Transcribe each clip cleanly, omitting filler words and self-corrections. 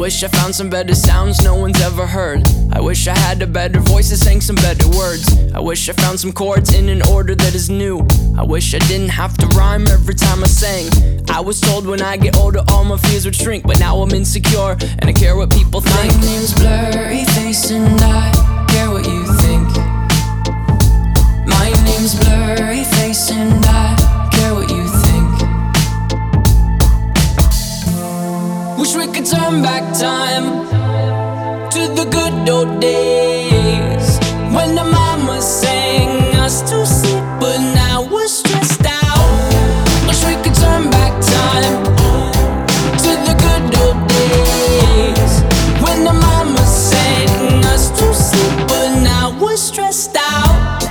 wish I found some better sounds no one's ever heard. I wish I had a better voice that sang some better words. I wish I found some chords in an order that is new. I wish I didn't have to rhyme every time I sang. I was told when I get older all my fears would shrink, but now I'm insecure and I care what people think. My name's Blurryface and I care what you think. My name's Blurryface and I care what you think. Wish we could turn back time to the good old days when the mama sang us to sleep, but now we're stressed out. Wish we could turn back time to the good old days when the mama sang us to sleep, but now we're stressed out.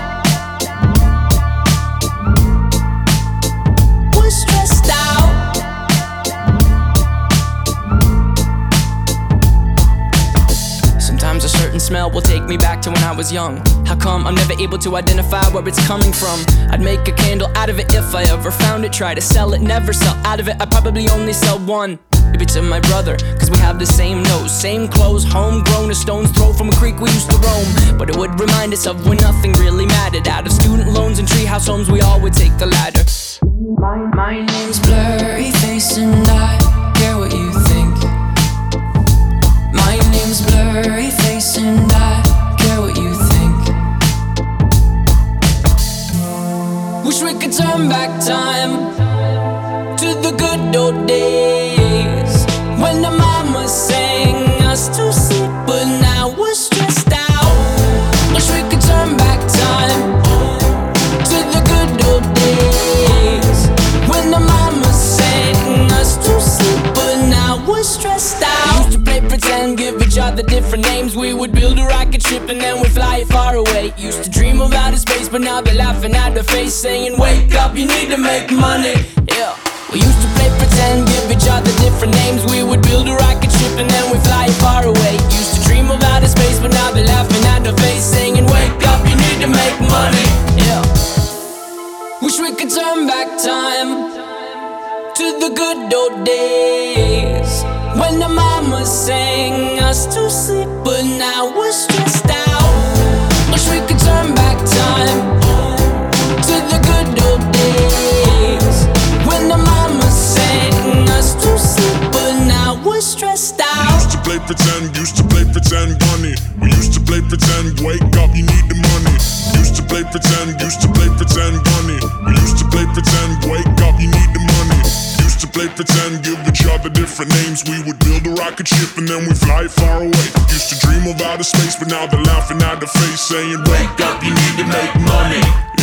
We're stressed out. Sometimes a certain smell will take me back to when I was young. How come I'm never able to identify where it's coming from? I'd make a candle out of it if I ever found it. Try to sell it, never sell out of it. I'd probably only sell one. Maybe to my brother, cause we have the same nose, same clothes, homegrown, a stone's throw from a creek we used to roam. But it would remind us of when nothing really mattered. Out of student loans and treehouse homes, we all would take the ladder. My name's Blurryface and I care what you think. My name's Blurryface and I care what you think. Wish we could turn back time to the good old days when the mama sang us to sleep, but now we're stressed out. Wish we could turn back time to the good old days when the mama sang us to sleep, but now we're stressed out. Used to play pretend, give each other different names. We would build a rocket ship and then we'd fly it far away. Used to dream of outer space, but now they're laughing at the face, saying wake up, you need to make money. Yeah. We used to play pretend, give each other different names. We would build a rocket ship and then we'd fly it far away. Used to dream of outer space, but now they're laughing at the face, saying wake up, you need to make money. Yeah. Wish we could turn back time to the good old days when the mama sang us to sleep, but now we're stressed out. Wish we could turn back time to the good old days when the mama sang us to sleep, but now we're stressed out. We used to play pretend, bunny. We used to play pretend, wake up, you need the money. Used to play pretend, bunny. We used to play pretend, wake up, you need the money. Used to play pretend, give each other different names. We would build a rocket ship and then we'd fly it far away. Used to dream of outer space, but now they're laughing at the face, saying wake up, you need to make money.